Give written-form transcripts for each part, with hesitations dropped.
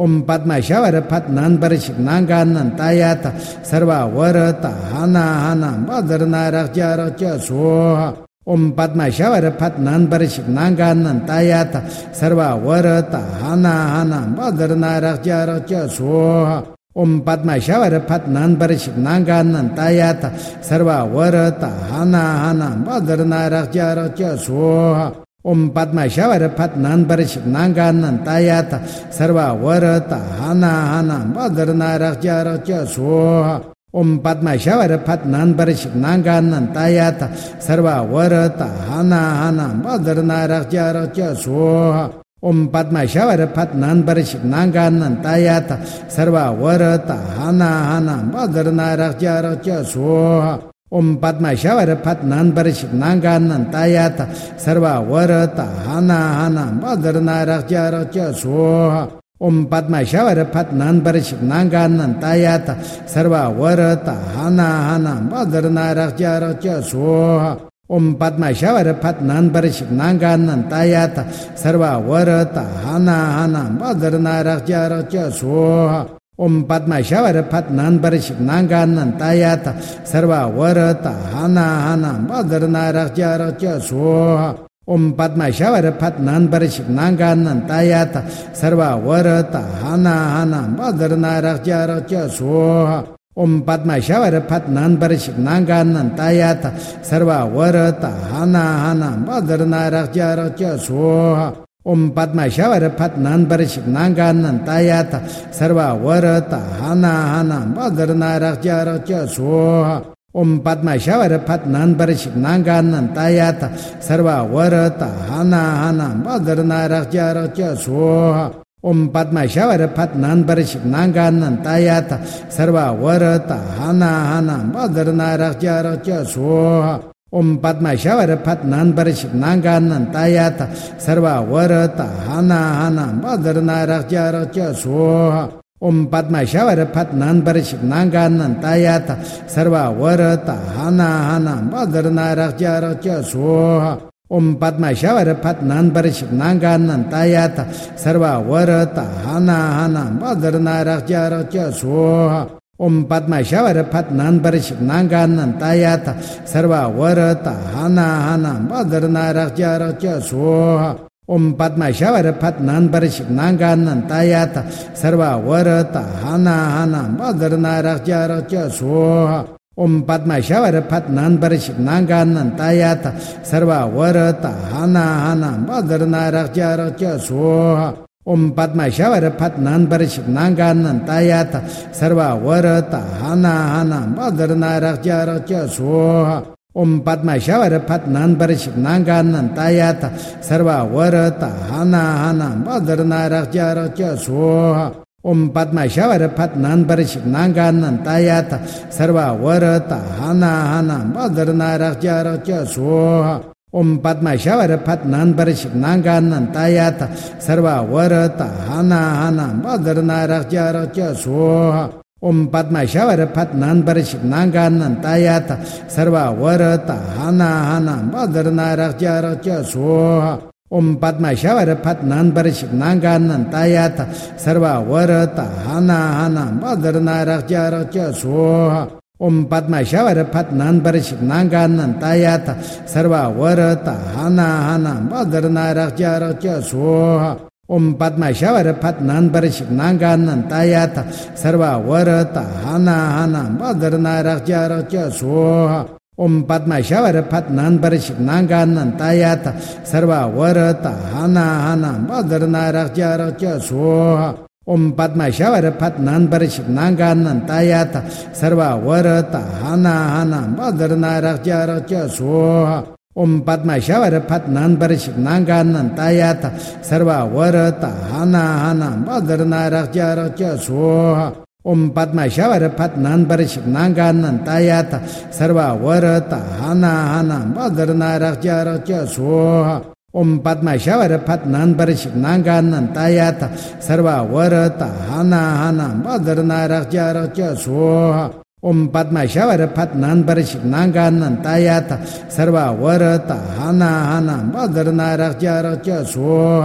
Om Padmashavara Padnan Barishik Nanganan Tayata Sarva Varata Hana Hana Badarnaraja Raja Soha Om Padmashavara Padnan Barishik Nanganan Tayata Sarva Varata Hana Hana Badarnaraja Raja Soha Om Padmashavara Padnan Barishik Nanganan Tayata Sarva Varata Hana Hana Badarnaraja Raja Soha Om Padmashavara Padnan Barishik Nanganan Tayata Sarva Varata Hana Hana Badarnaraja Raja Soha Om Padmashavara Padnan Barishik Nanganan Tayata Sarva Varata Hana Hana Badarnaraja Raja Soha Om Padmashavara Padnan Barishik Nanganan Tayata Sarva Varata Hana Hana Badarnaraja Raja Soha Om Padmashavara Padnan Barishik Nanganan Tayata Sarva Varata Hana Hana Badarnaraja Raja Soha Om Padmashavara Padnan Barishik Nanganan Tayata Sarva Varata Hana Hana Badarnaraja Raja Soha Om Padmashavara Padnan Barishik Nanganan Tayata Sarva Varata Hana Hana Badarnaraja Raja Soha Om Padmashavara Padnan Barishik Nanganan Tayata Sarva Varata Hana Hana Badarnaraja Raja Soha Om Padmashavara Padnan Barishik Nanganan Tayata Sarva Varata Hana Hana Badarnaraja Raja Soha Om Padmashavara Padnan Barishik Nanganan Tayata Sarva Varata Hana Hana Badarnaraja Raja Soha Om Padmashavara Padnan Barishik Nanganan Tayata Sarva Varata Hana Hana Badarnaraja Raja Soha Om Padmashavara Padnan Barishik Nanganan Tayata Sarva Varata Hana Hana Badarnaraja Raja Soha Om Padmashavara Padnan Barishik Nanganan Tayata Sarva Varata Hana Hana Badarnaraja Raja Soha Om Padmashavara Padnan Barishik Nanganan Tayata Sarva Varata Hana Hana Badarnaraja Raja Soha Om Padmashavara Padnan Barishik Nanganan Tayata Sarva Varata Hana Hana Badarnaraja Raja Soha Om Padmashavara Padnan Barishik Nanganan Tayata Sarva Varata Hana Hana Badarnaraja Raja Soha Om Padmashavara Padnan Barishik Nanganan Tayata Sarva Varata Hana Hana Badarnaraja Raja Soha Om Padmashavara Padnan Barishik Nanganan Tayata Sarva Varata Hana Hana Badarnaraja Raja Soha Om Padmashavara Padnan Barishik Nanganan Tayata Sarva Varata Hana Hana Badarnaraja Raja Soha Om Padmashavara Padnan Barishik Nanganan Tayata Sarva Varata Hana Hana Badarnaraja Raja Soha Om Padmashavara Padnan Barishik Nanganan Tayata Sarva Varata Hana Hana Badarnaraja Raja Soha Om Padmashavara Padnan Barishik Nanganan Tayata Sarva Varata Hana Hana Badarnaraja Raja Soha Om Padmashavara Padnan Barishik Nanganan Tayata Sarva Varata Hana Hana Badarnaraja Raja Soha Om Padmashavara Padnan Barishik Nanganan Tayata Sarva Varata Hana Hana Badarnaraja Raja Soha Om Padmashavara Padnan Barishik Nanganan Tayata Sarva Varata Hana Hana Badarnaraja Raja Soha Om Padmashavara Padnan Barishik Nanganan Tayata Sarva Varata Hana Hana Badarnaraja Raja Soha Om Padmashavara Padnan Barishik Nanganan Tayata Sarva Varata Hana Hana Badarnaraja Raja Soha Om Padmashavara Padnan Barishik Nanganan Tayata Sarva Varata Hana Hana Badarnaraja Raja Soha Om Padmashavara Padnan Barishik Nanganan Tayata Sarva Varata Hana Hana Badarnaraja Raja Soha Om Padmashavara Padnan Barishik Nanganan Tayata Sarva Varata Hana Hana Badarnaraja Raja Soha Om Padmashavara Padnan Barishik Nanganan Tayata Sarva Varata Hana Hana Badarnaraja Raja Soha Om Padmashavara Padnan Barishik Nanganan Tayata Sarva Varata Hana Hana Badarnaraja Raja Soha Om Padmashavara Padnan Barishik Nanganan Tayata Sarva Varata Hana Hana Badarnaraja Raja Soha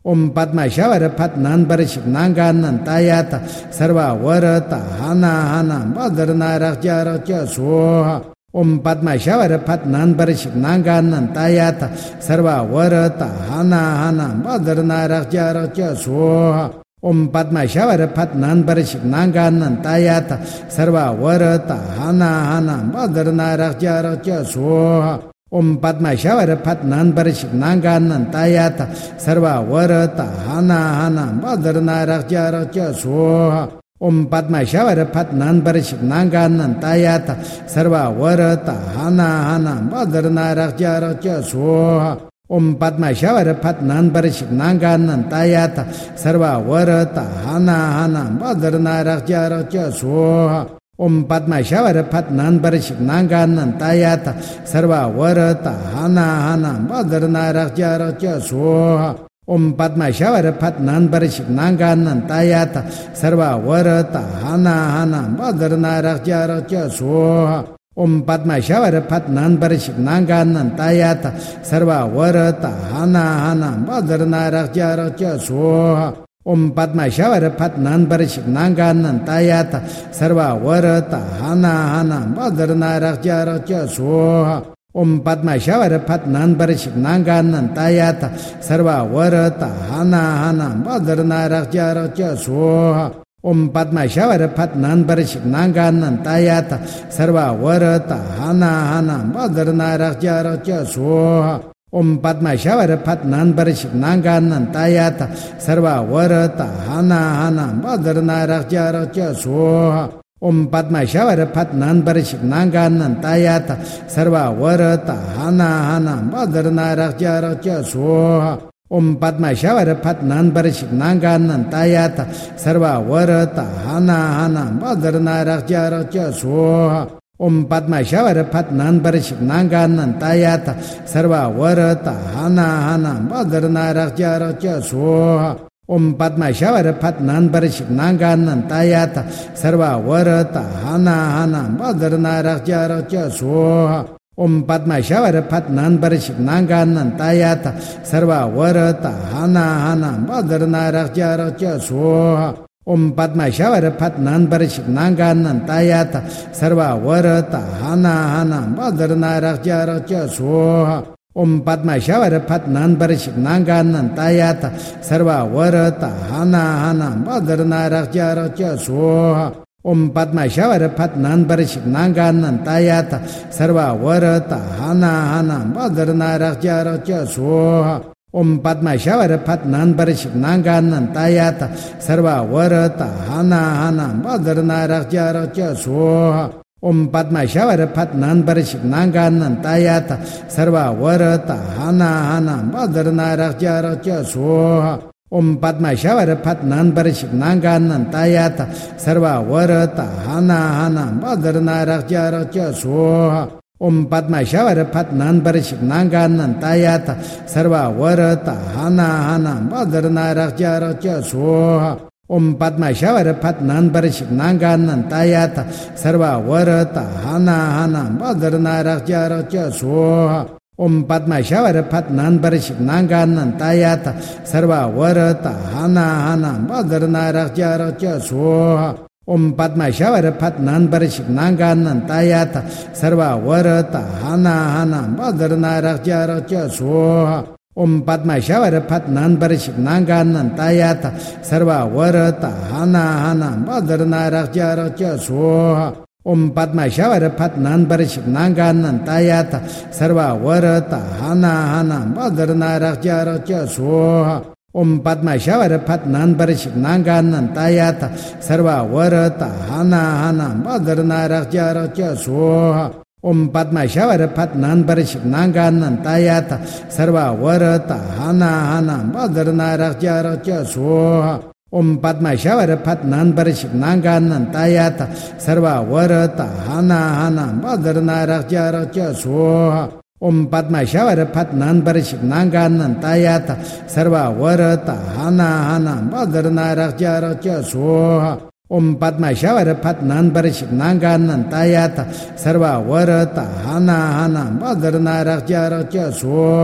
Om Padma Shavara Patnan Barishik Nanganan Tayata Sarva Varata Hana Hana Badarna Rakja Rakja Soha Om Padma Shavara Patnan Barishik Nanganan Tayata Sarva Varata Hana Hana Badarna Rakja Rakja Soha Om Padma Shavara Patnan Barishik Nanganan Tayata Sarva Varata Hana Hana Badarna Rakja Rakja Soha Om Padma Shavara Patnan Barishik Nanganan Tayata Sarva Varata Hana Hana Badarna Rakja Rakja Soha Om Padma Shavara Patnan Barishik Nanganan Tayata Sarva Varata Hana Hana Badarna Rakja Rakja Soha Om Padma Shavara Patnan Barishik Nanganan Tayata Sarva Varata Hana Hana Badarna Rakja Rakja Soha Om Padma Shavara Patnan Barishik Nanganan Tayata Sarva Varata Hana Hana Badarna Rakja Rakja Soha Om Padma Shavara Patnan Barishik Nanganan Tayata Sarva Varata Hana Hana Badarna Rakja Rakja Soha Om Padma Shavara Patnan Barishik Nanganan Tayata Sarva Varata Hana Hana Badarna Rakja Rakja Soha Om Padma Shavara Patnan Barishik Nanganan Tayata Sarva Varata Hana Hana Badarna Rakja Rakja Soha Om Padma Shavara Patnan Barishik Nanganan Tayata Sarva Varata Hana Hana Badarna Rakja Rakja Soha Om Padma Shavara Patnan Barishik Nanganan Tayata Sarva Varata Hana Hana Badarna Rakja Rakja Soha Om Padma Shavara Patnan Barishik Nanganan Tayata Sarva Varata Hana Hana Badarna Rakja Rakja Soha Om Padma Shavara Patnan Barishik Nanganan Tayata Sarva Varata Hana Hana Badarna Rakja Rakja Soha Om Padma Shavara Patnan Barishik Nanganan Tayata Sarva Varata Hana Hana Badarna Rakja Rakja Soha Om Padma Shavara Patnan Barishik Nanganan Tayata Sarva Varata Hana Hana Badarna Rakja Rakja Soha Om Padma Shavara Patnan Barishik Nanganan Tayata Sarva Varata Hana Hana Badarna Rakja Rakja Soha Om Padma Shavara Patnan Barishik Nanganan Tayata Sarva Varata Hana Hana Badarna Rakja Rakja Soha Om Padma Shavara Patnan Barishik Nanganan Tayata Sarva Varata Hana Hana Badarna Rakja Rakja Soha Om Padma Shavara Patnan Barishik Nanganan Tayata Sarva Varata Hana Hana Badarna Rakja Rakja Soha Om Padma Shavara Patnan Barishik Nanganan Tayata Sarva Varata Hana Hana Badarna Rakja Rakja Soha Om Padma Shavara Patnan Barishik Nanganan Tayata Sarva Varata Hana Hana Badarna Rakja Rakja Soha Om Padma Shavara Patnan Barishik Nanganan Tayata Sarva Varata Hana Hana Badarna Rakja Rakja Soha Om Padma Shavara Patnan Barishik Nanganan Tayata Sarva Varata Hana Hana Badarna Rakja Rakja Soha Om Padma Shavara Patnan Barishik Nanganan Tayata Sarva Varata Hana Hana Badarna Rakja Rakja Soha Om Padma Shavara Patnan Barishik Nanganan Tayata Sarva Varata Hana Hana Badarna Rakja Rakja Soha Om Padma Shavara Patnan Barishik Nanganan Tayata Sarva Varata Hana Hana Badarna Rakja Rakja Soha Om Padma Shavara Patnan Barishik Nanganan Tayata Sarva Varata Hana Hana Badarna Rakja Rakja Soha Om Padma Shavara Patnan Barishik Nanganan Tayata Sarva Varata Hana Hana Badarna Rakja Rakja Soha Om Padma Shavara Patnan Barishik Nanganan Tayata Sarva Varata Hana Hana Badarna Rakja Rakja Soha Om Padma Shavara Patnan Barishik Nanganan Tayata Sarva Varata Hana Hana Badarna Rakja Rakja Soha Om Padma Shavara Patnan Barishik Nanganan Tayata Sarva Varata Hana Hana Badarna Rakja Rakja Soha Om Padma Shavara Patnan Barishik Nanganan Tayata Sarva Varata Hana Hana Badarna Rakja Rakja Soha Om Padma Shavara Patnan Barishik Nanganan Tayata Sarva Varata Hana Hana Badarna Rakja Rakja Soha Om Padma Shavara Patnan Barishik Nanganan Tayata Sarva Varata Hana Hana Badarna Rakja Rakja Soha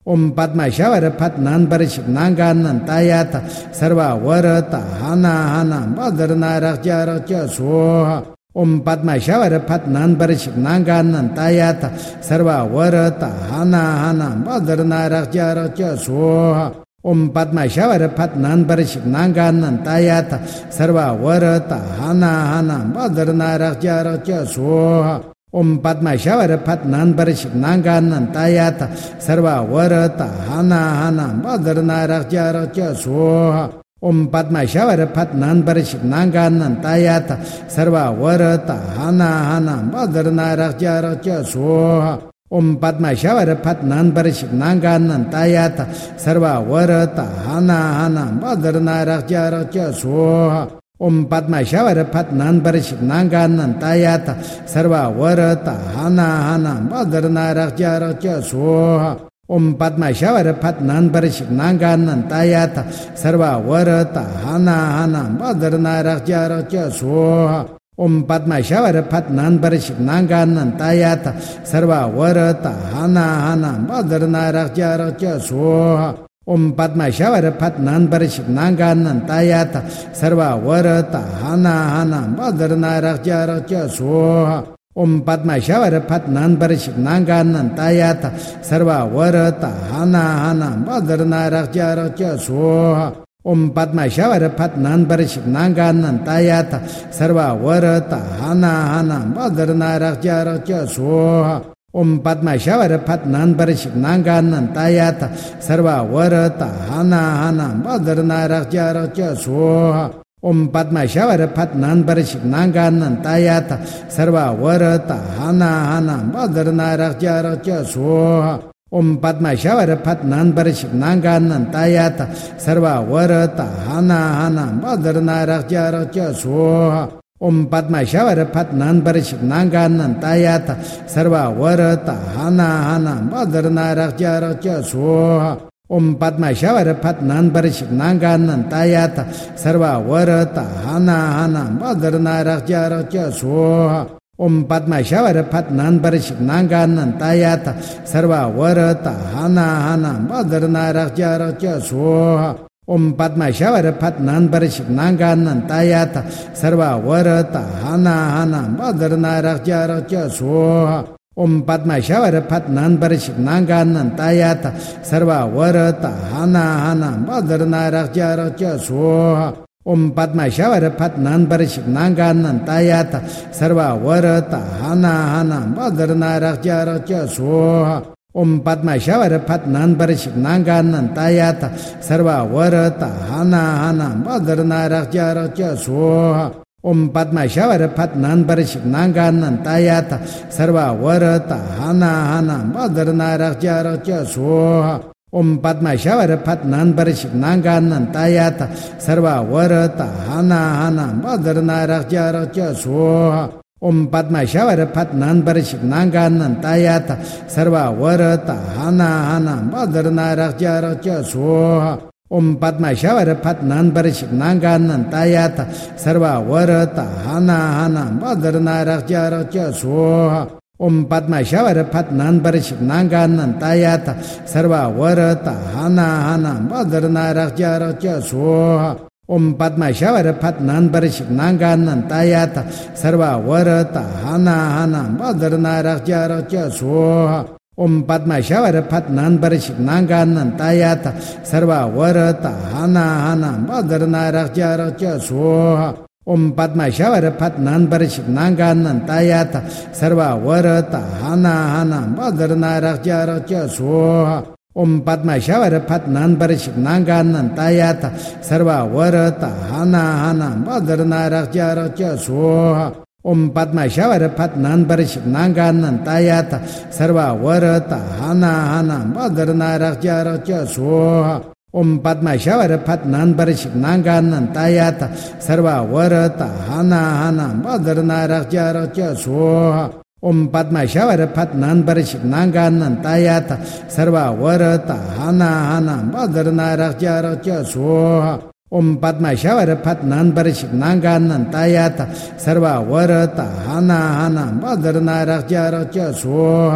Om Padma Shavara Patnan Barishik Nanganan Tayata Sarva Varata Hana Hana Badarna Rakja Rakja Soha Om Padma Shavara Patnan Barishik Nanganan Tayata Sarva Varata Hana Hana Badarna Rakja Rakja Soha Om Padma Shavara Patnan Barishik Nanganan Tayata Sarva Varata Hana Hana Badarna Rakja Rakja Soha Om Padma Shavara Patnan Barishik Nanganan Tayata Sarva Varata Hana Hana Badarna Rakja Rakja Soha Om Padma Shavara Patnan Barishik Nanganan Tayata Sarva Varata Hana Hana Badarna Rakja Rakja Soha Om Padma Shavara Patnan Barishik Nanganan Tayata Sarva Varata Hana Hana Badarna Rakja Rakja Soha Om Padma Shavara Patnan Barishik Nanganan Tayata Sarva Varata Hana Hana Badarna Rakja Rakja Soha Om Padma Shavara Patnan Barishik Nanganan Tayata Sarva Varata Hana Hana Badarna Rakja Rakja Soha Om Padma Shavara Patnan Barishik Nanganan Tayata Sarva Varata Hana Hana Badarna Rakja Rakja Soha Om Padma Shavara Patnan Barishik Nanganan Tayata Sarva Varata Hana Hana Badarna Rakja Rakja Soha Om Padma Shavara Patnan Barishik Nanganan Tayata Sarva Varata Hana Hana Badarna Rakja Rakja Soha Om Padma Shavara Patnan Barishik Nanganan Tayata Sarva Varata Hana Hana Badarna Rakja Rakja Soha Om Padma Shavara Patnan Barishik Nanganan Tayata Sarva Varata Hana Hana Badarna Rakja Rakja Soha Om Padma Shavara Patnan Barishik Nanganan Tayata Sarva Varata Hana Hana Badarna Rakja Rakja Soha Om Padma Shavara Patnan Barishik Nanganan Tayata Sarva Varata Hana Hana Badarna Rakja Rakja Soha Om Padma Shavara Patnan Barishik Nanganan Tayata Sarva Varata Hana Hana Badarna Rakja Rakja Soha Om Padma Shavara Patnan Barishik Nanganan Tayata Sarva Varata Hana Hana Badarna Rakja Rakja Soha Om Padma Shavara Patnan Barishik Nanganan Tayata Sarva Varata Hana Hana Badarna Rakja Rakja Soha Om Padma Shavara Patnan Barishik Nanganan Tayata Sarva Varata Hana Hana Badarna Rakja Rakja Soha Om Padma Shavara Patnan Barishik Nanganan Tayata Sarva Varata Hana Hana Badarna Rakja Rakja Soha Om Padma Shavara Patnan Barishik Nanganan Tayata Sarva Varata Hana Hana Badarna Rakja Rakja Soha Om Padma Shavara Patnan Barishik Nanganan Tayata Sarva Varata Hana Hana Badarna Rakja Rakja Soha Om Padma Shavara Patnan Barishik Nanganan Tayata Sarva Varata Hana Hana Badarna Rakja Rakja Soha Om Padma Shavara Patnan Barishik Nanganan Tayata Sarva Varata Hana Hana Badarna Rakja Rakja Soha Om Padma Shavara Patnan Barishik Nanganan Tayata Sarva Varata Hana Hana Badarna Rakja Rakja Soha Om Padma Shavara Patnan Barishik Nanganan Tayata Sarva Varata Hana Hana Badarna Rakja Rakja Soha Om Padma Shavara Patnan Barishik Nanganan Tayata Sarva Varata Hana Hana Badarna Rakja Rakja Soha Om Padma Shavara Patnan Barishik Nanganan Tayata Sarva Varata Hana Hana Badarna Rakja Rakja Soha Om Padma Shavara Patnan Barishik Nanganan Tayata Sarva Varata Hana Hana Badarna Rakja Rakja Soha Om Padma Shavara Patnan Barishik Nanganan Tayata Sarva Varata Hana Hana Badarna Rakja Rakja Soha Om Padma Shavara Patnan Barishik Nanganan Tayata Sarva Varata Hana Hana Badarna Rakja Rakja Soha Om Padma Shavara Patnan Barishik Nanganan Tayata Sarva Varata Hana Hana Badarna Rakja Rakja Soha Om Padma Shavara Patnan Barishik Nanganan Tayata Sarva Varata Hana Hana Badarna Rakja Rakja Soha Om Padma Shavara Patnan Barishik Nanganan Tayata Sarva Varata Hana Hana Badarna Rakja Rakja Soha Om Padma Shavara Patnan Barishik Nanganan Tayata Sarva Varata Hana Hana Badarna Rakja Rakja Soha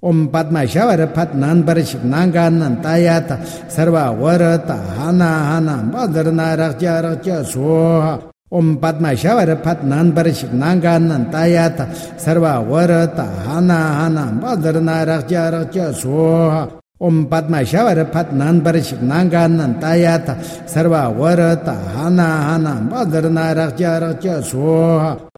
Om Padma Shavarpat Nan Barishik Nanganan Tayata Sarva Varata Hana Hana Badarna Rakja Rakja Soha Om Padma Shavarpat Nan Barishik Nanganan Tayata Sarva Varata Hana Hana Badarna Rakja Rakja Soha Om Padma Shavarpat Nan Barishik Nanganan Tayata Sarva Varata Hana Hana Badarna Rakja Rakja Soha